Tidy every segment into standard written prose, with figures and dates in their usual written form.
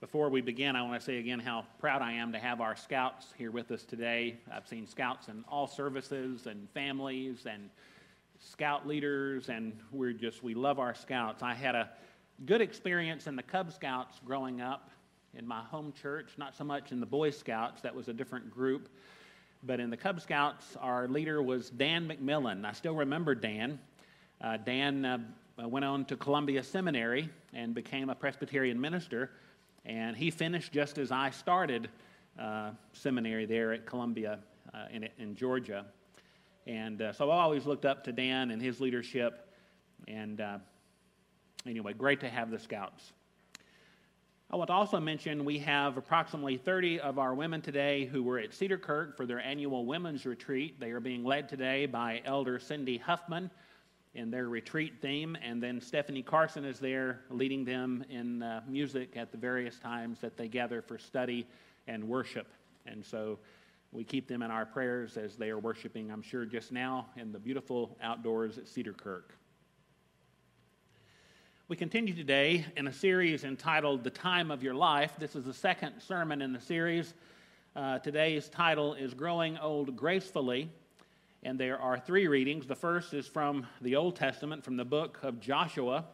Before we begin, I want to say again how proud I am to have our scouts here with us today. I've seen scouts in all services and families and scout leaders, and we love our scouts. I had a good experience in the Cub Scouts growing up in my home church, not so much in the Boy Scouts, that was a different group, but in the Cub Scouts, our leader was Dan McMillan. I still remember Dan. Dan went on to Columbia Seminary and became a Presbyterian minister, and he finished just as I started seminary there at Columbia in Georgia. And so I always looked up to Dan and his leadership, and anyway, great to have the Scouts. I want to also mention we have approximately 30 of our women today who were at Cedar Kirk for their annual women's retreat. They are being led today by Elder Cindy Huffman in their retreat theme, and then Stephanie Carson is there leading them in music at the various times that they gather for study and worship. And so we keep them in our prayers as they are worshiping, I'm sure just now, in the beautiful outdoors at Cedar Kirk. We continue today in a series entitled The Time of Your Life. This is the second sermon in the series. Today's title is Growing Old Gracefully, and there are three readings. The first is from the Old Testament, from the book of Joshua.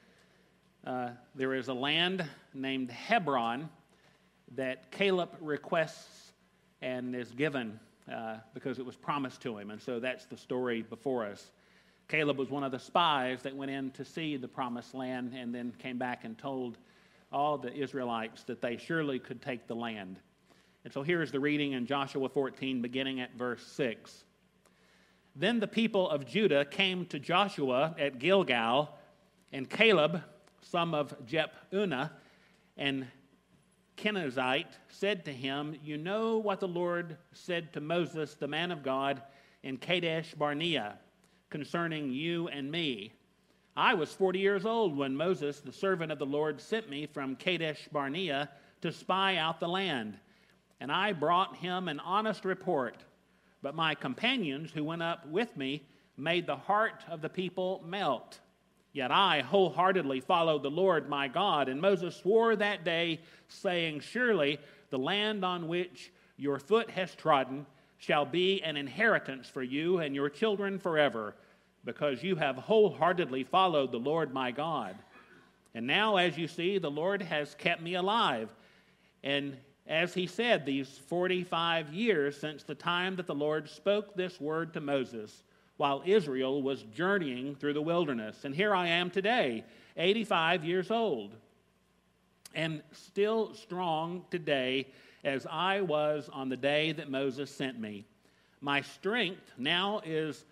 There is a land named Hebron that Caleb requests and is given because it was promised to him, and so that's the story before us. Caleb was one of the spies that went in to see the promised land and then came back and told all the Israelites that they surely could take the land. And so here is the reading in Joshua 14, beginning at verse 6. Then the people of Judah came to Joshua at Gilgal, and Caleb, son of Jephunneh, and Kenizzite, said to him, "You know what the Lord said to Moses, the man of God, in Kadesh Barnea, concerning you and me. I was 40 years old when Moses, the servant of the Lord, sent me from Kadesh Barnea to spy out the land. And I brought him an honest report. But my companions who went up with me made the heart of the people melt. Yet I wholeheartedly followed the Lord my God. And Moses swore that day, saying, Surely the land on which your foot has trodden shall be an inheritance for you and your children forever, because you have wholeheartedly followed the Lord my God. And now, as you see, the Lord has kept me alive. And as he said, these 45 years since the time that the Lord spoke this word to Moses, while Israel was journeying through the wilderness. And here I am today, 85 years old, and still strong today as I was on the day that Moses sent me. My strength now is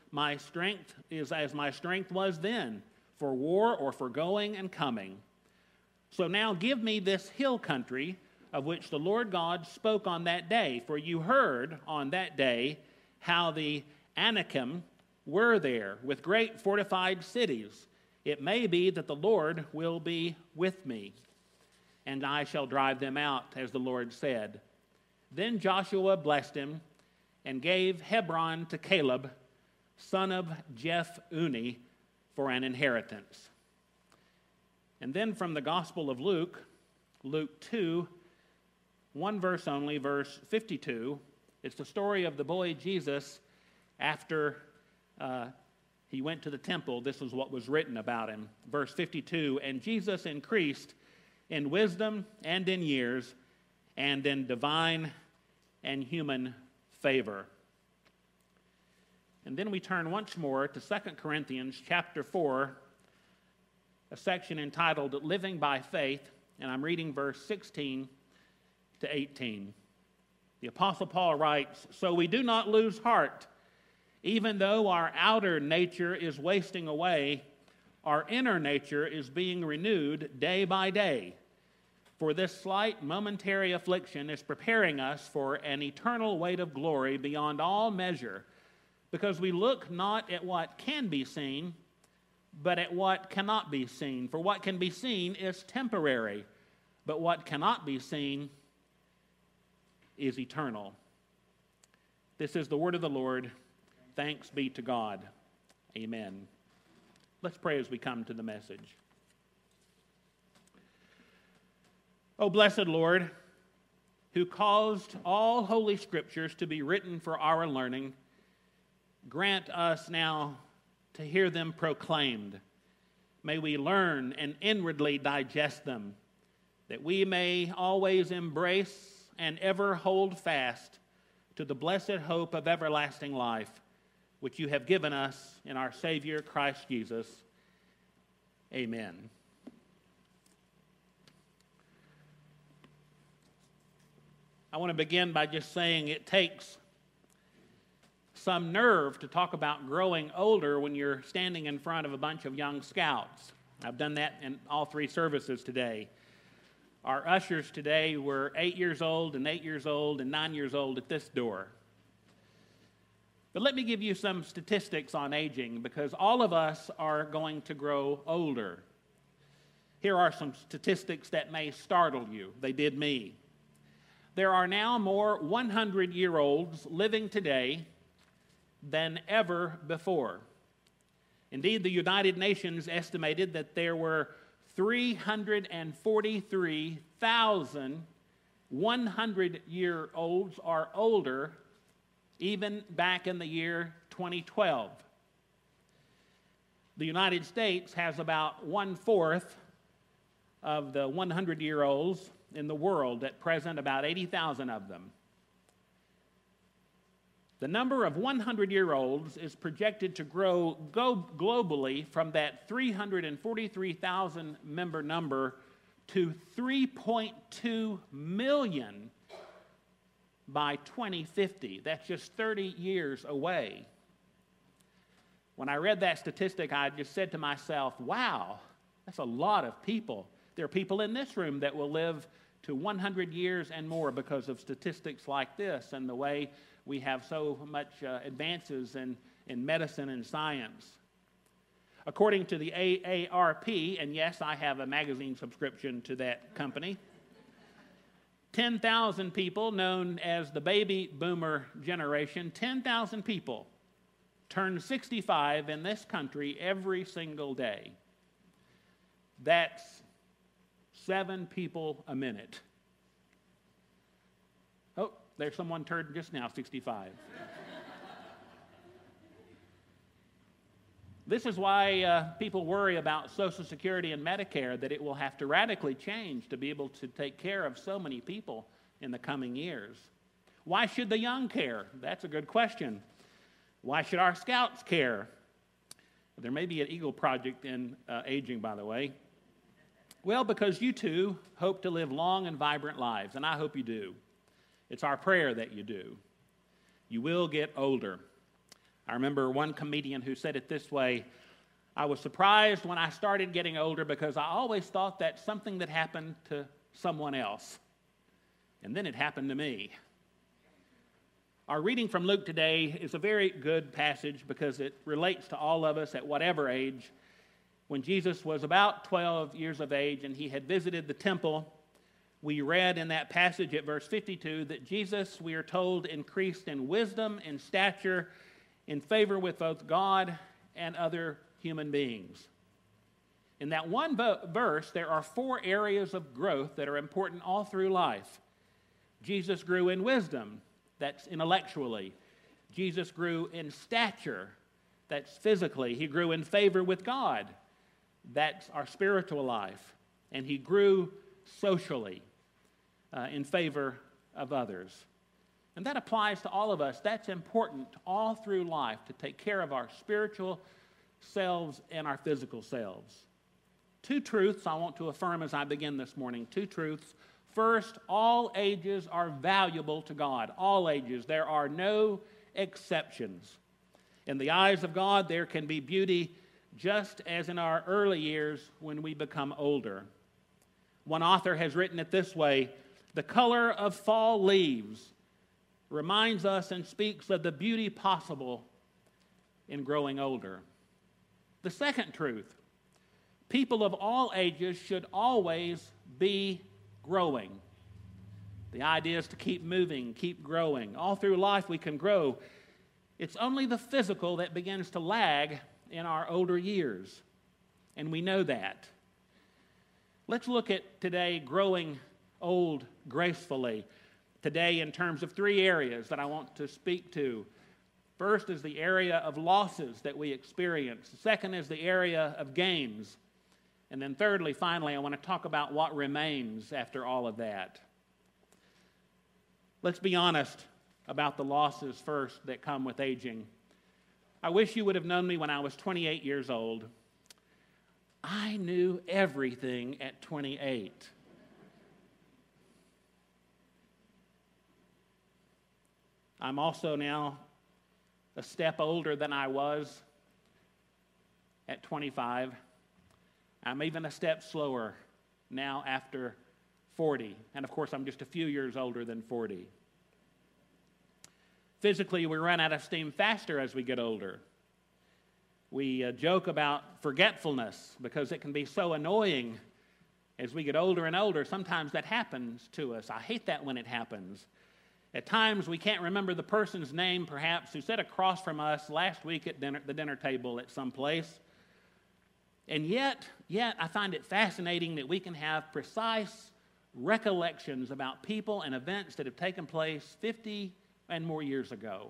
as my strength was then, for war or for going and coming. So now give me this hill country of which the Lord God spoke on that day. For you heard on that day how the Anakim were there with great fortified cities. It may be that the Lord will be with me, and I shall drive them out, as the Lord said. Then Joshua blessed him and gave Hebron to Caleb, son of Jephunneh, for an inheritance. And then from the Gospel of Luke, Luke 2, one verse only, verse 52. It's the story of the boy Jesus after he went to the temple. This is what was written about him. Verse 52, and Jesus increased in wisdom and in years and in divine and human favor. And then we turn once more to 2 Corinthians chapter 4, a section entitled Living by Faith, and I'm reading verse 16 to 18. The Apostle Paul writes, So we do not lose heart. Even though our outer nature is wasting away, our inner nature is being renewed day by day. For this slight momentary affliction is preparing us for an eternal weight of glory beyond all measure, because we look not at what can be seen, but at what cannot be seen. For what can be seen is temporary, but what cannot be seen is eternal. This is the word of the Lord. Thanks be to God. Amen. Let's pray as we come to the message. O blessed Lord, who caused all holy scriptures to be written for our learning, grant us now to hear them proclaimed. May we learn and inwardly digest them, that we may always embrace and ever hold fast to the blessed hope of everlasting life, which you have given us in our Savior Christ Jesus. Amen. I want to begin by just saying it takes some nerve to talk about growing older when you're standing in front of a bunch of young scouts. I've done that in all three services today. Our ushers today were 8 years old and 8 years old and 9 years old at this door. But let me give you some statistics on aging, because all of us are going to grow older. Here are some statistics that may startle you. They did me. There are now more 100-year-olds living today than ever before. Indeed, the United Nations estimated that there were 343,000 100-year-olds or older even back in the year 2012. The United States has about 1/4 of the 100-year-olds in the world at present, about 80,000 of them. The number of 100-year-olds is projected to grow globally from that 343,000 member number to 3.2 million by 2050. That's just 30 years away. When I read that statistic, I just said to myself, wow, that's a lot of people. There are people in this room that will live to 100 years and more because of statistics like this and the way we have so much advances in medicine and science. According to the AARP, and yes, I have a magazine subscription to that company, 10,000 people, known as the baby boomer generation, 10,000 people turn 65 in this country every single day. That's 7 people a minute. Oh, there's someone turned just now 65. This is why people worry about Social Security and Medicare, that it will have to radically change to be able to take care of so many people in the coming years. Why should the young care? That's a good question. Why should our scouts care? There may be an Eagle Project in aging, by the way. Well, because you too hope to live long and vibrant lives, and I hope you do. It's our prayer that you do. You will get older. I remember one comedian who said it this way: I was surprised when I started getting older because I always thought that's something that happened to someone else. And then it happened to me. Our reading from Luke today is a very good passage because it relates to all of us at whatever age. When Jesus was about 12 years of age and he had visited the temple, we read in that passage at verse 52 that Jesus, we are told, increased in wisdom and stature, in favor with both God and other human beings. In that one verse, there are 4 areas of growth that are important all through life. Jesus grew in wisdom, that's intellectually. Jesus grew in stature, that's physically. He grew in favor with God, that's our spiritual life. And he grew socially, in favor of others. And that applies to all of us. That's important all through life, to take care of our spiritual selves and our physical selves. 2 truths I want to affirm as I begin this morning. 2 truths. First, all ages are valuable to God. All ages. There are no exceptions. In the eyes of God, there can be beauty just as in our early years when we become older. One author has written it this way: the color of fall leaves reminds us and speaks of the beauty possible in growing older. The second truth: people of all ages should always be growing. The idea is to keep moving, keep growing. All through life we can grow. It's only the physical that begins to lag in our older years, and we know that. Let's look at today growing old gracefully. Today, in terms of three areas that I want to speak to. First is the area of losses that we experience. The second is the area of gains. And then thirdly, finally, I want to talk about what remains after all of that. Let's be honest about the losses first that come with aging. I wish you would have known me when I was 28 years old. I knew everything at 28. I'm also now a step older than I was at 25. I'm even a step slower now after 40. And of course, I'm just a few years older than 40. Physically, we run out of steam faster as we get older. We joke about forgetfulness because it can be so annoying as we get older and older. Sometimes that happens to us. I hate that when it happens. At times, we can't remember the person's name, perhaps, who sat across from us last week at the dinner table at some place. And yet, I find it fascinating that we can have precise recollections about people and events that have taken place 50 and more years ago.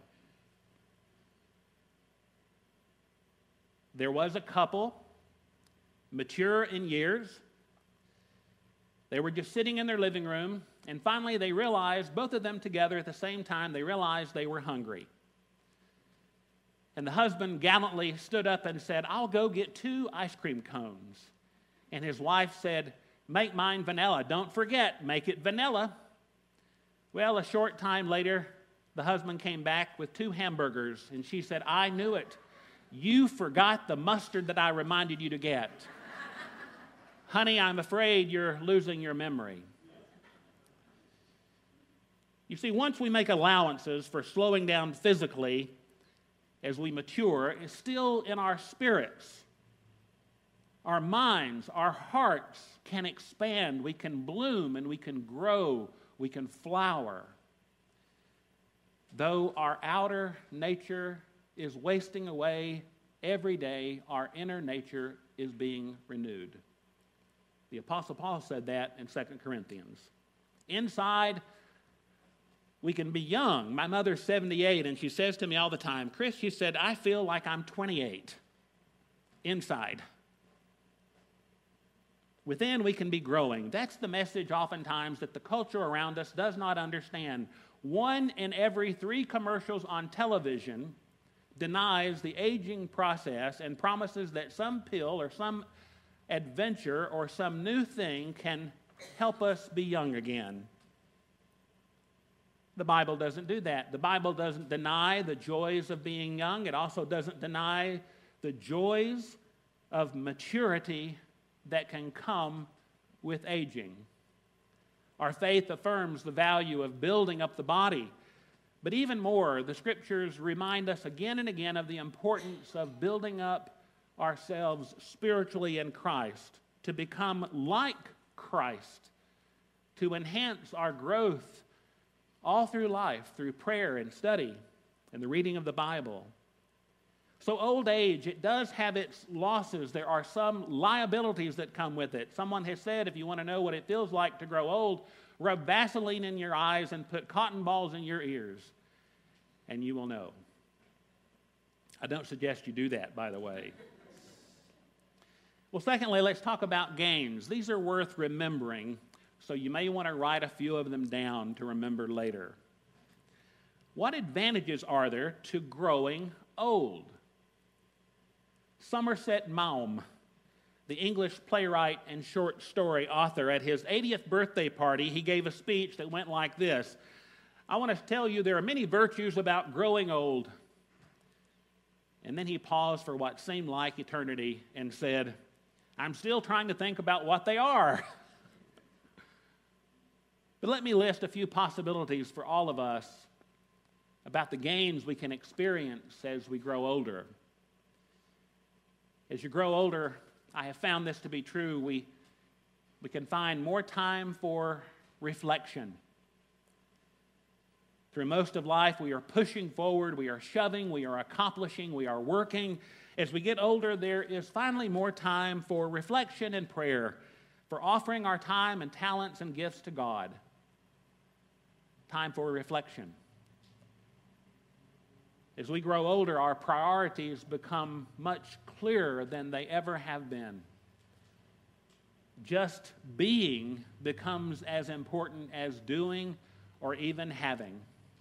There was a couple, mature in years. They were just sitting in their living room, and finally they realized, both of them together at the same time, they realized they were hungry. And the husband gallantly stood up and said, "I'll go get 2 ice cream cones." And his wife said, "Make mine vanilla. Don't forget, make it vanilla." Well, a short time later, the husband came back with 2 hamburgers, and she said, "I knew it. You forgot the mustard that I reminded you to get." Honey, I'm afraid you're losing your memory. You see, once we make allowances for slowing down physically as we mature, it's still in our spirits. Our minds, our hearts can expand, we can bloom, and we can grow, we can flower. Though our outer nature is wasting away every day, our inner nature is being renewed. The Apostle Paul said that in 2 Corinthians. Inside, we can be young. My mother's 78, and she says to me all the time, "Chris," she said, "I feel like I'm 28 inside." Within, we can be growing. That's the message oftentimes that the culture around us does not understand. 1 in every 3 commercials on television denies the aging process and promises that some pill or some adventure or some new thing can help us be young again. The Bible doesn't do that. The Bible doesn't deny the joys of being young. It also doesn't deny the joys of maturity that can come with aging. Our faith affirms the value of building up the body. But even more, the Scriptures remind us again and again of the importance of building up ourselves spiritually in Christ, to become like Christ, to enhance our growth all through life, through prayer and study and the reading of the Bible. So old age, it does have its losses. There are some liabilities that come with it. Someone has said, if you want to know what it feels like to grow old, rub Vaseline in your eyes and put cotton balls in your ears, and you will know. I don't suggest you do that, by the way. Well, secondly, let's talk about gains. These are worth remembering, so you may want to write a few of them down to remember later. What advantages are there to growing old? Somerset Maugham, the English playwright and short story author, at his 80th birthday party, he gave a speech that went like this: "I want to tell you there are many virtues about growing old." And then he paused for what seemed like eternity and said, "I'm still trying to think about what they are." But let me list a few possibilities for all of us about the gains we can experience as we grow older. As you grow older, I have found this to be true, we can find more time for reflection. Through most of life, we are pushing forward, we are shoving, we are accomplishing, we are working. As we get older, there is finally more time for reflection and prayer, for offering our time and talents and gifts to God. Time for reflection. As we grow older, our priorities become much clearer than they ever have been. Just being becomes as important as doing or even having.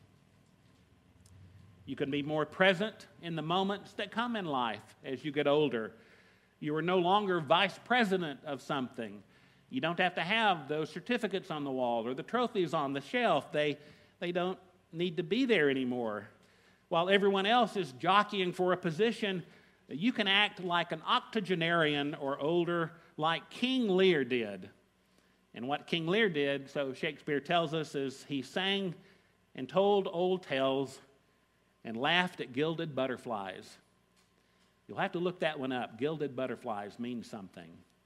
You can be more present in the moments that come in life as you get older. You are no longer vice president of something. You don't have to have those certificates on the wall or the trophies on the shelf. They don't need to be there anymore. While everyone else is jockeying for a position, you can act like an octogenarian or older, like King Lear did. And what King Lear did, so Shakespeare tells us, is he sang and told old tales and laughed at gilded butterflies. You'll have to look that one up. Gilded butterflies means something.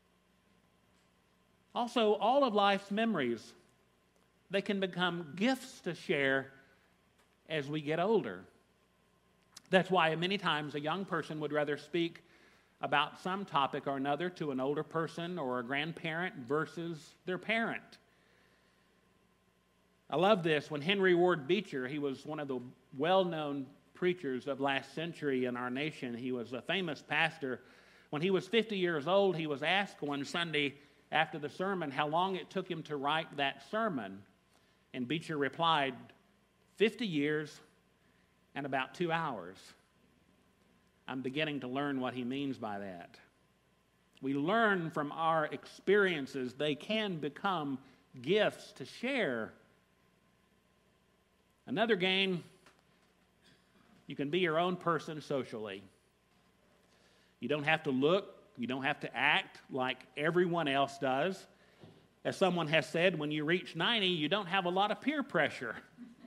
Also, all of life's memories, they can become gifts to share as we get older. That's why many times a young person would rather speak about some topic or another to an older person or a grandparent versus their parent. I love this. When Henry Ward Beecher, he was one of the well-known preachers of last century in our nation. He was a famous pastor. When he was 50 years old, he was asked one Sunday after the sermon how long it took him to write that sermon. And Beecher replied, 50 years and about 2 hours. I'm beginning to learn what he means by that. We learn from our experiences. They can become gifts to share. Another gain, you can be your own person socially. You don't have to look, you don't have to act like everyone else does. As someone has said, when you reach 90, you don't have a lot of peer pressure.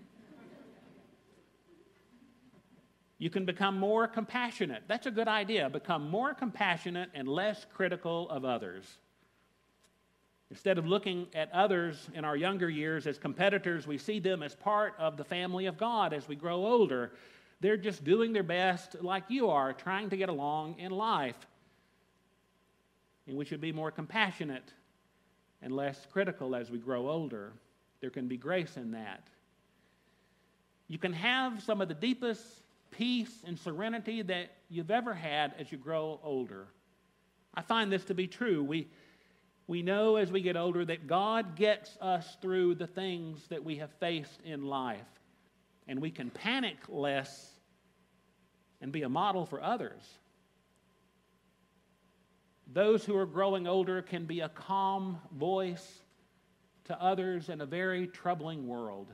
You can become more compassionate. That's a good idea. Become more compassionate and less critical of others. Instead of looking at others in our younger years as competitors, we see them as part of the family of God as we grow older. They're just doing their best like you are, trying to get along in life. And we should be more compassionate and less critical as we grow older. There can be grace in that. You can have some of the deepest peace and serenity that you've ever had as you grow older. I find this to be true. We know as we get older that God gets us through the things that we have faced in life. And we can panic less and be a model for others. Those who are growing older can be a calm voice to others in a very troubling world.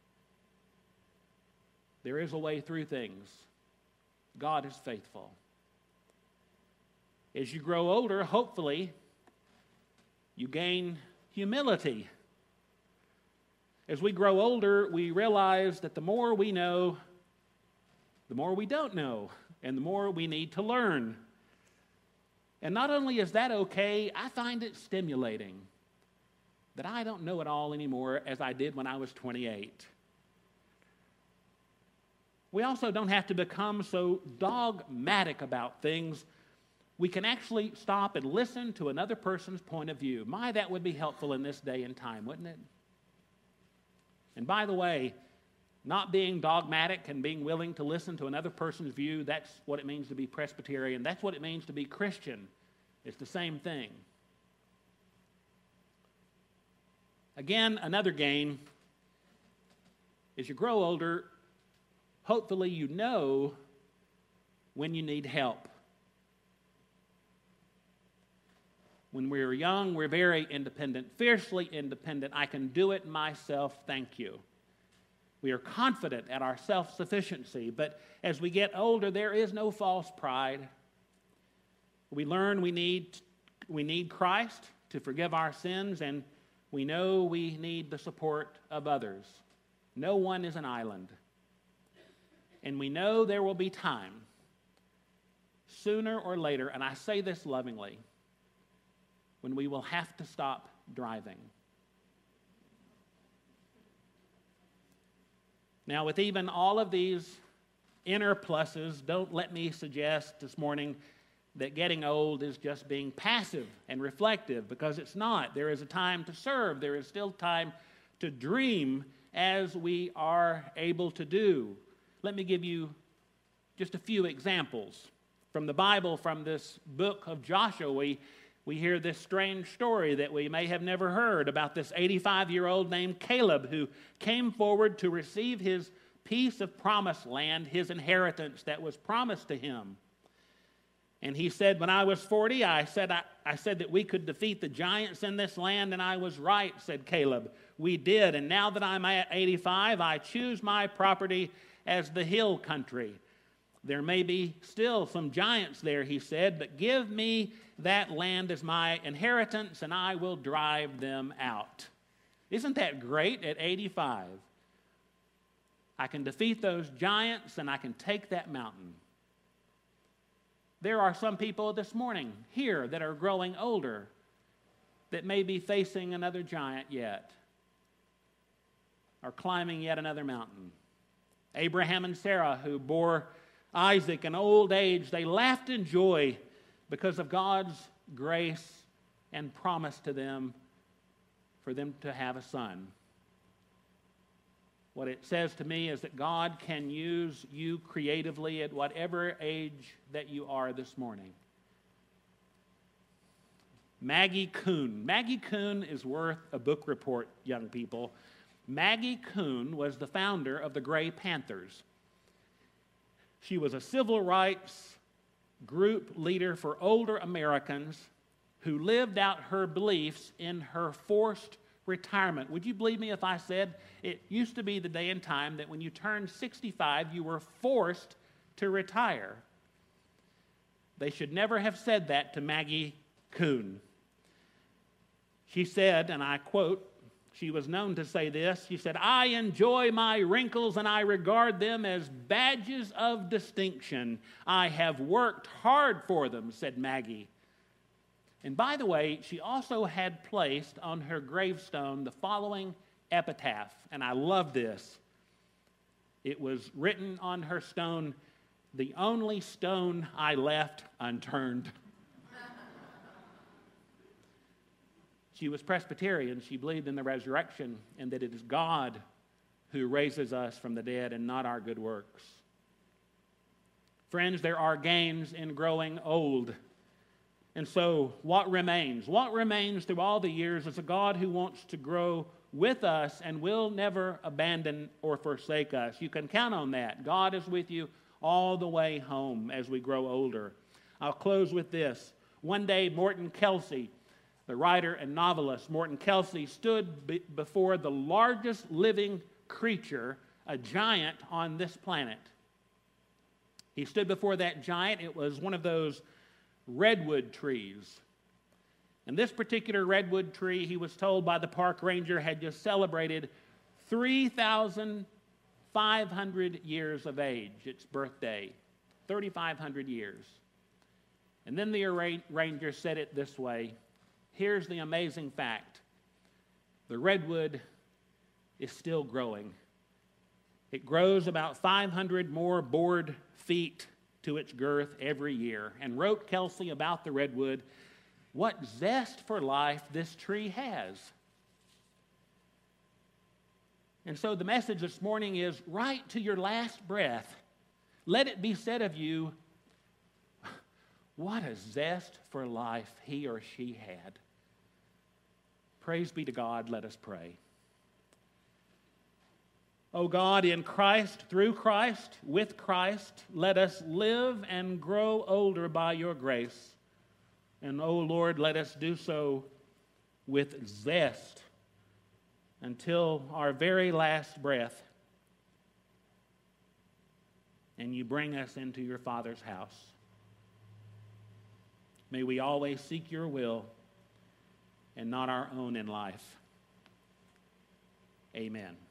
There is a way through things. God is faithful. As you grow older, hopefully, you gain humility. As we grow older, we realize that the more we know, the more we don't know, and the more we need to learn. And not only is that okay, I find it stimulating that I don't know it all anymore as I did when I was 28. We also don't have to become so dogmatic about things. We can actually stop and listen to another person's point of view. My, that would be helpful in this day and time, wouldn't it? And by the way, not being dogmatic and being willing to listen to another person's view, that's what it means to be Presbyterian. That's what it means to be Christian. It's the same thing. Again, another gain, as you grow older, hopefully you know when you need help. When we're young, we're very independent, fiercely independent. I can do it myself, thank you. We are confident at our self-sufficiency, but as we get older, there is no false pride. We learn we need Christ to forgive our sins, and we know we need the support of others. No one is an island. And we know there will be time, sooner or later, and I say this lovingly, when we will have to stop driving. Now, with even all of these inner pluses, don't let me suggest this morning that getting old is just being passive and reflective, because it's not. There is a time to serve. There is still time to dream as we are able to do. Let me give you just a few examples. From the Bible, from this book of Joshua, we hear this strange story that we may have never heard about this 85-year-old named Caleb who came forward to receive his piece of promised land, his inheritance that was promised to him. And he said, when I was 40, I said that we could defeat the giants in this land, and I was right, said Caleb. We did, and now that I'm at 85, I choose my property as the hill country. There may be still some giants there, he said, but give me that land as my inheritance, and I will drive them out. Isn't that great at 85? I can defeat those giants, and I can take that mountain. There are some people this morning here that are growing older that may be facing another giant yet, or climbing yet another mountain. Abraham and Sarah, who bore Isaac in old age, they laughed in joy because of God's grace and promise to them for them to have a son. What it says to me is that God can use you creatively at whatever age that you are this morning. Maggie Kuhn. Maggie Kuhn is worth a book report, young people. Maggie Kuhn was the founder of the Gray Panthers. She was a civil rights group leader for older Americans who lived out her beliefs in her forced retirement. Would you believe me if I said it used to be the day and time that when you turned 65, you were forced to retire? They should never have said that to Maggie Kuhn. She said, and I quote, she was known to say this, she said, "I enjoy my wrinkles and I regard them as badges of distinction. I have worked hard for them," said Maggie. And by the way, she also had placed on her gravestone the following epitaph, and I love this. It was written on her stone, "The only stone I left unturned." She was Presbyterian. She believed in the resurrection and that it is God who raises us from the dead and not our good works. Friends, there are gains in growing old. And so what remains? What remains through all the years is a God who wants to grow with us and will never abandon or forsake us. You can count on that. God is with you all the way home as we grow older. I'll close with this. One day, Morton Kelsey, the writer and novelist Morton Kelsey, stood before the largest living creature, a giant on this planet. He stood before that giant. It was one of those redwood trees. And this particular redwood tree, he was told by the park ranger, had just celebrated 3,500 years of age, its birthday, 3,500 years. And then the ranger said it this way. Here's the amazing fact. The redwood is still growing. It grows about 500 more board feet to its girth every year. And wrote Kelsey about the redwood, what zest for life this tree has. And so the message this morning is, right to your last breath, let it be said of you, what a zest for life he or she had. Praise be to God. Let us pray. O God, in Christ, through Christ, with Christ, let us live and grow older by your grace. And, O Lord, let us do so with zest until our very last breath, and you bring us into your Father's house. May we always seek your will and not our own in life. Amen.